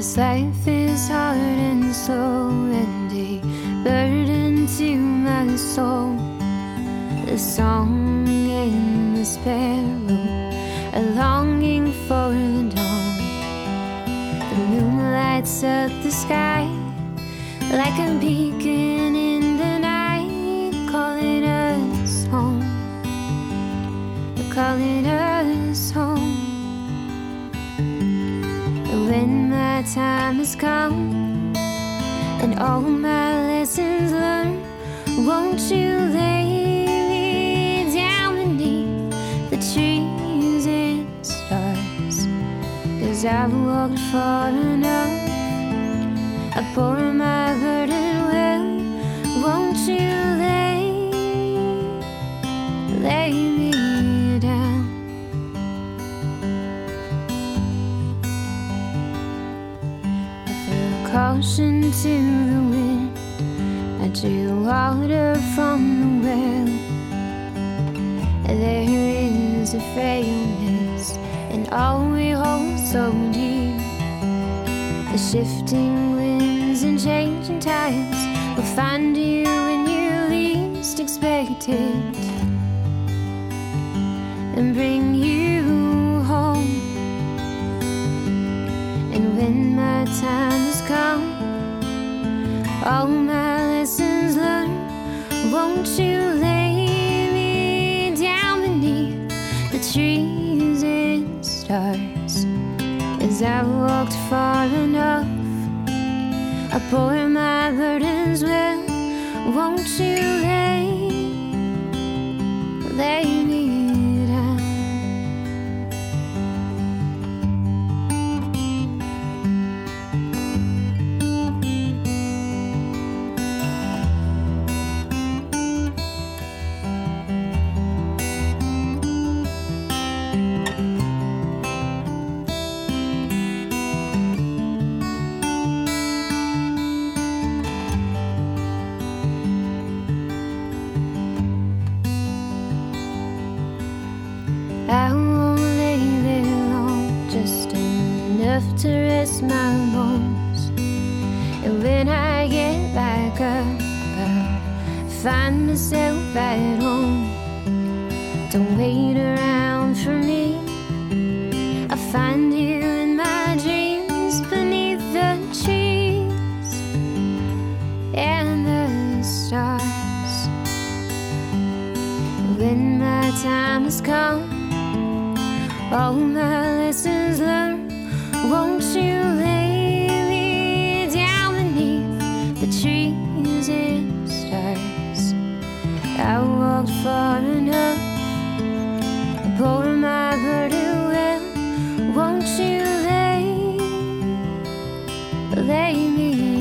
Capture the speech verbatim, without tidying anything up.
This life is hard and slow, and a burden to my soul. The song in the sparrow, a longing for the dawn. The moon lights up the sky like a beacon in the night, calling us home, calling us home. When my time has come and all my lessons learned, won't you lay me down beneath the trees and stars? 'Cause I've walked far enough, I pour my burden well. Won't you lay, lay me down? Caution to the wind, I drew water from the well. There is a frailness in all we hold so dear. The shifting winds and changing tides will find you when you least expect it and bring you home. And when my time has come, all my lessons learned, won't you lay me down beneath the trees and stars? As I've walked far enough, I pour my burdens well. Won't you lay, lay me down? I won't lay there long, just enough to rest my bones. And when I get back up, I'll find myself at home. Don't wait around for me, I'll find you in my dreams beneath the trees and the stars. When my time has come, all my lessons learned, won't you lay me down beneath the trees and stars? I walked far enough, I pour my burden well. Won't you lay, lay me